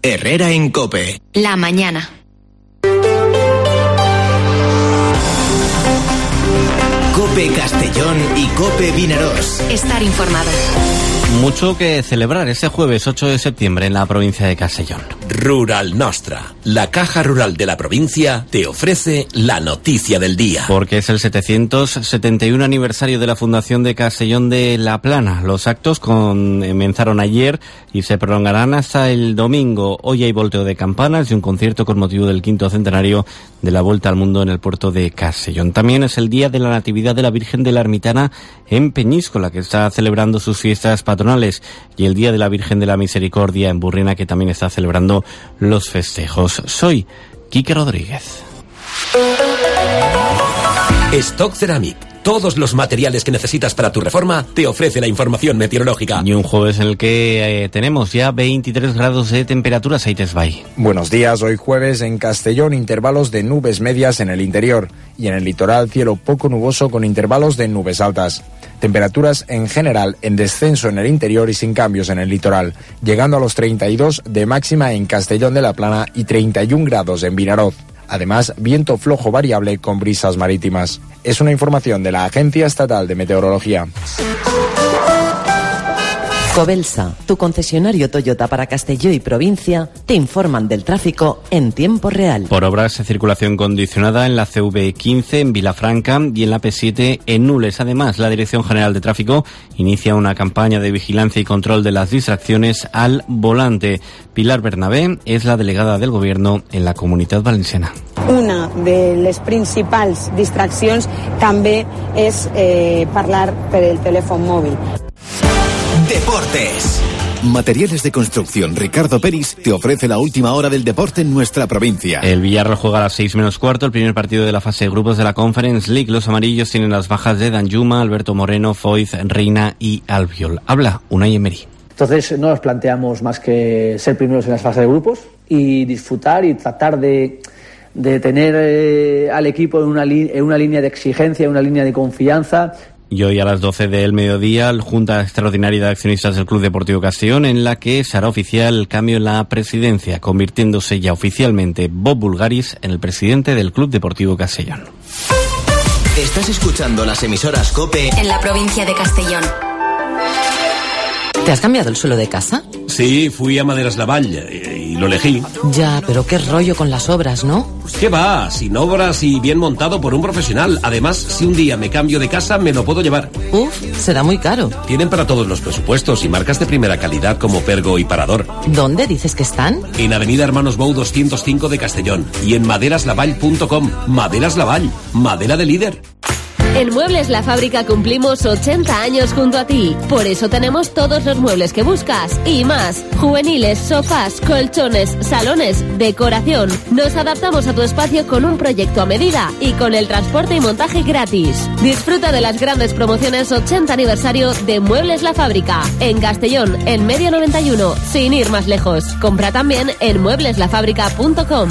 Herrera en COPE. La mañana. COPE Castellón y COPE Vinaròs. Estar informado. Mucho que celebrar este jueves 8 de septiembre en la provincia de Castellón. Rural Nostra, la caja rural de la provincia, te ofrece la noticia del día. Porque es el 771 aniversario de la fundación de Castellón de la Plana. Los actos comenzaron ayer y se prolongarán hasta el domingo. Hoy hay volteo de campanas y un concierto con motivo del 5º centenario de la Vuelta al Mundo en el puerto de Castellón. También es el día de la Natividad de la Virgen de la Ermitana en Peñíscola, que está celebrando sus fiestas patronales, y el Día de la Virgen de la Misericordia en Burriana, que también está celebrando los festejos. Soy Quique Rodríguez. Stock Ceramic. Todos los materiales que necesitas para tu reforma te ofrece la información meteorológica. Y un jueves en el que tenemos ya 23 grados de temperatura. Saites Bay. Buenos días. Hoy jueves en Castellón, intervalos de nubes medias en el interior y en el litoral cielo poco nuboso con intervalos de nubes altas. Temperaturas en general en descenso en el interior y sin cambios en el litoral, llegando a los 32 de máxima en Castellón de la Plana y 31 grados en Vinaròs. Además, viento flojo variable con brisas marítimas. Es una información de la Agencia Estatal de Meteorología. Cobelsa, tu concesionario Toyota para Castelló y provincia, te informan del tráfico en tiempo real. Por obras de circulación condicionada en la CV15 en Vilafranca y en la P7 en Nules. Además, la Dirección General de Tráfico inicia una campaña de vigilancia y control de las distracciones al volante. Pilar Bernabé es la delegada del Gobierno en la Comunitat Valenciana. Una de les principals distraccions també és parlar per el telèfon mòbil. Deportes. Materiales de construcción Ricardo Peris te ofrece la última hora del deporte en nuestra provincia. El Villarreal juega a las 6:15, el primer partido de la fase de grupos de la Conference League. Los amarillos tienen las bajas de Danjuma, Alberto Moreno, Foyth, Reina y Albiol. Habla Unai Emery. Entonces no nos planteamos más que ser primeros en las fases de grupos y disfrutar y tratar de tener al equipo en una línea de exigencia, en una línea de confianza. Y hoy a las 12 del mediodía, Junta Extraordinaria de Accionistas del Club Deportivo Castellón, en la que se hará oficial el cambio en la presidencia, convirtiéndose ya oficialmente Bob Bulgaris en el presidente del Club Deportivo Castellón. Estás escuchando las emisoras COPE en la provincia de Castellón. ¿Te has cambiado el suelo de casa? Sí, fui a Maderas Lavall y lo elegí. Ya, pero qué rollo con las obras, ¿no? ¿Qué va? Sin obras y bien montado por un profesional. Además, si un día me cambio de casa, me lo puedo llevar. Uf, será muy caro. Tienen para todos los presupuestos y marcas de primera calidad como Pergo y Parador. ¿Dónde dices que están? En Avenida Hermanos Bou 205 de Castellón y en maderaslavall.com. Maderas Lavall, madera de líder. En Muebles La Fábrica cumplimos 80 años junto a ti. Por eso tenemos todos los muebles que buscas y más. Juveniles, sofás, colchones, salones, decoración. Nos adaptamos a tu espacio con un proyecto a medida y con el transporte y montaje gratis. Disfruta de las grandes promociones 80 aniversario de Muebles La Fábrica. En Castellón, en Medio 91, sin ir más lejos. Compra también en muebleslafábrica.com.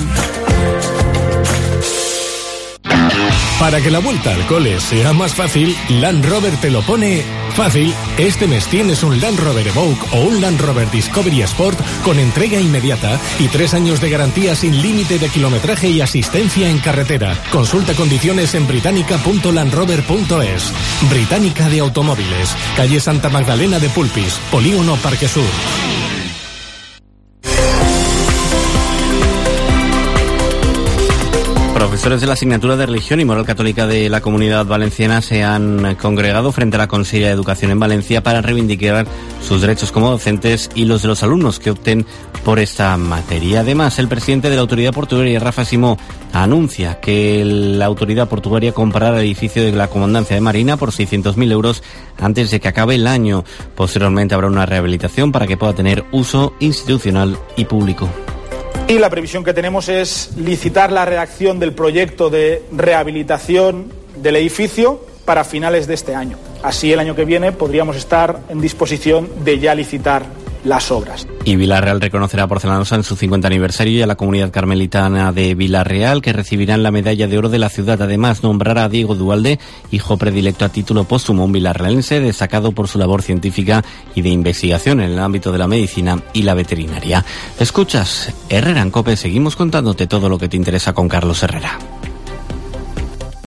Para que la vuelta al cole sea más fácil, Land Rover te lo pone fácil. Este mes tienes un Land Rover Evoque o un Land Rover Discovery Sport con entrega inmediata y 3 años de garantía sin límite de kilometraje y asistencia en carretera. Consulta condiciones en británica.landrover.es. Británica de Automóviles, calle Santa Magdalena de Pulpis, Polígono Parque Sur. Profesores de la asignatura de Religión y Moral Católica de la Comunidad Valenciana se han congregado frente a la Consellería de Educación en Valencia para reivindicar sus derechos como docentes y los de los alumnos que opten por esta materia. Además, el presidente de la Autoridad Portuaria, Rafa Simó, anuncia que la Autoridad Portuaria comprará el edificio de la Comandancia de Marina por 600.000 euros antes de que acabe el año. Posteriormente habrá una rehabilitación para que pueda tener uso institucional y público. Y la previsión que tenemos es licitar la redacción del proyecto de rehabilitación del edificio para finales de este año. Así el año que viene podríamos estar en disposición de ya licitar las obras. Y Vila-real reconocerá a Porcelanosa en su 50 aniversario y a la comunidad carmelitana de Vila-real, que recibirán la medalla de oro de la ciudad. Además, nombrará a Diego Dualde, hijo predilecto a título póstumo, un vilarrealense destacado por su labor científica y de investigación en el ámbito de la medicina y la veterinaria. Escuchas Herrera en COPE, seguimos contándote todo lo que te interesa con Carlos Herrera.